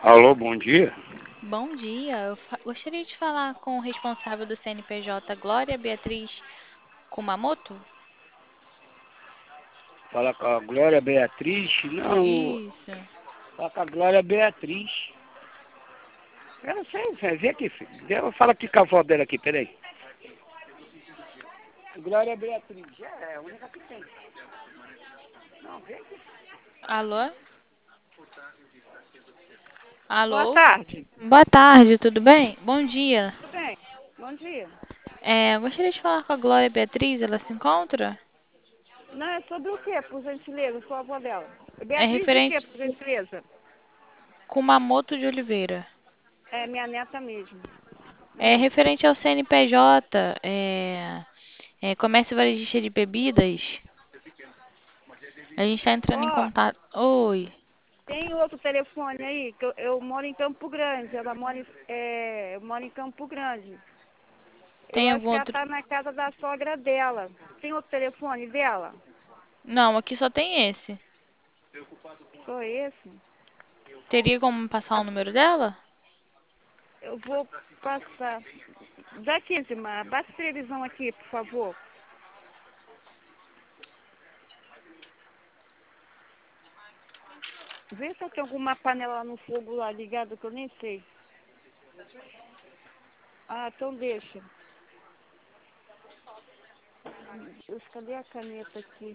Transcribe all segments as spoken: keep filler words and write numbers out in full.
Alô, bom dia. Bom dia. Eu fa- gostaria de falar com o responsável do C N P J, Glória Beatriz Kumamoto? Fala com a Glória Beatriz. Não, Isso. fala com a Glória Beatriz. Eu não sei, você vê aqui, filho. Eu falo aqui com a avó dela aqui, peraí. Glória Beatriz, é a única que tem. Não, vem aqui. Alô? Boa Alô? tarde. Boa tarde, tudo bem? Bom dia. Tudo bem? Bom dia. É, eu gostaria de falar com a Glória Beatriz, ela se encontra? Não, é sobre o que, por gentileza? Sou a avó dela. É Beatriz de quê, referente por gentileza? Kumamoto de Oliveira. É minha neta mesmo. É Hum. referente ao C N P J, é, é Comércio Varejista de Bebidas. A gente está entrando em Ó, contato. Oi, tem outro telefone aí, que eu, eu moro em Campo Grande. Ela mora em, é, eu moro em Campo Grande. Eu tem acho algum que ela outro? tá na casa da sogra dela. Tem outro telefone dela? Não, aqui só tem esse. Só esse? Teria como me passar o número dela? Eu vou passar. Daqui, Zimar, baixa a televisão aqui, por favor. Vê se tem alguma panela no fogo lá ligada que eu nem sei. Ah, então deixa. Deus, cadê a caneta aqui?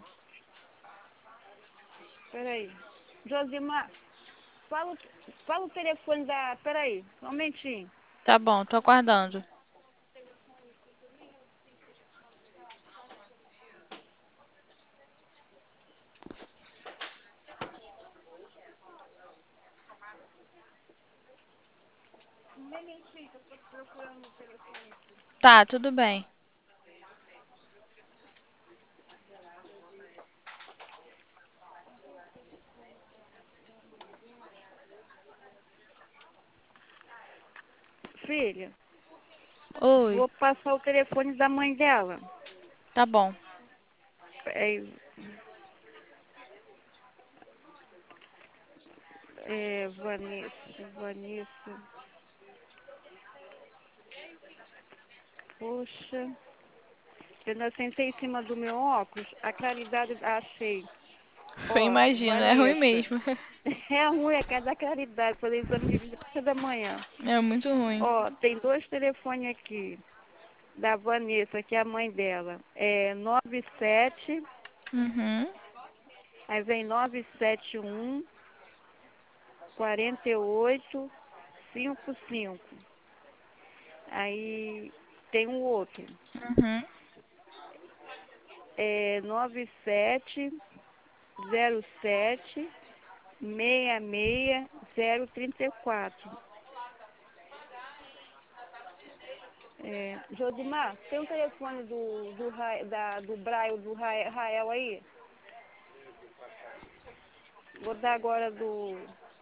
Peraí. Josimar, fala, o- fala o telefone da... Peraí, só um momentinho. Tá bom, tô aguardando. Um momentinho, que eu tô procurando o telefone. Tá, tudo bem. Filha, Oi, vou passar o telefone da mãe dela. tá bom. É, é Vanessa, Vanessa. Poxa, eu ainda sentei em cima do meu óculos, a claridade achei. Eu Ó, imagino, é ruim Vanessa. mesmo. É ruim, é cada claridade. Fazer exame de vista café da manhã. É muito ruim. Ó, tem dois telefones aqui. Da Vanessa, que é a mãe dela. É nove sete, Uhum, aí vem nove sete um, quatro oito, cinco cinco. Aí tem um outro. uhum. É nove sete zero sete, seis seis zero três quatro. É, Jodimar, tem um telefone do, do, Ra- da, do Braille do Ra- Rael aí? Vou dar agora do...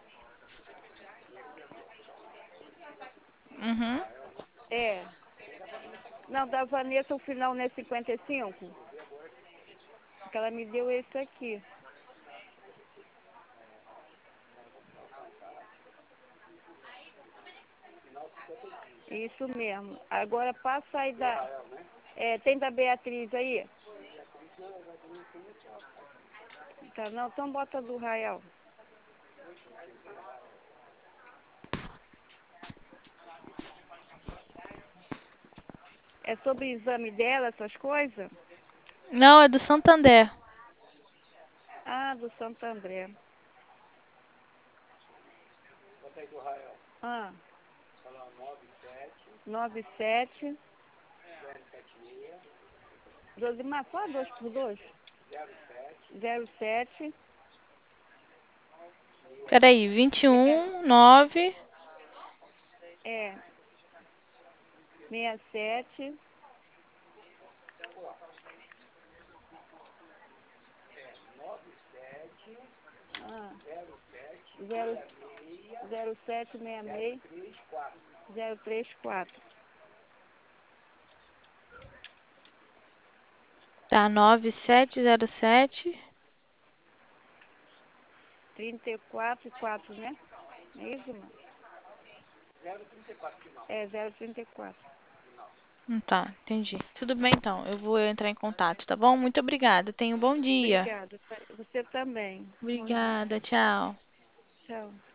Uhum. É. Não, da Vanessa, o final não é cinquenta e cinco? Que ela me deu esse aqui. Isso mesmo. Agora passa aí da... É, tem da Beatriz aí? Tá, não, então bota do Rael. É sobre o exame dela, essas coisas? Não, é do Santander. Ah, do Santo André. Ah, nove sete. Josimar, fala dois por dois. Zero sete. Peraí, vinte e um, nove. É, seis sete. Ah, zero, zero sete seis seis. Zero três quatro. Tá, nove sete zero sete. Trinta e quatro, quatro, né? Não é isso, irmã? É zero trinta e quatro. Hum, tá, entendi. Tudo bem, então. Eu vou entrar em contato, tá bom? Muito obrigada. Tenha um bom dia. Obrigada. Você também. Bom dia. Obrigada, tchau. Tchau.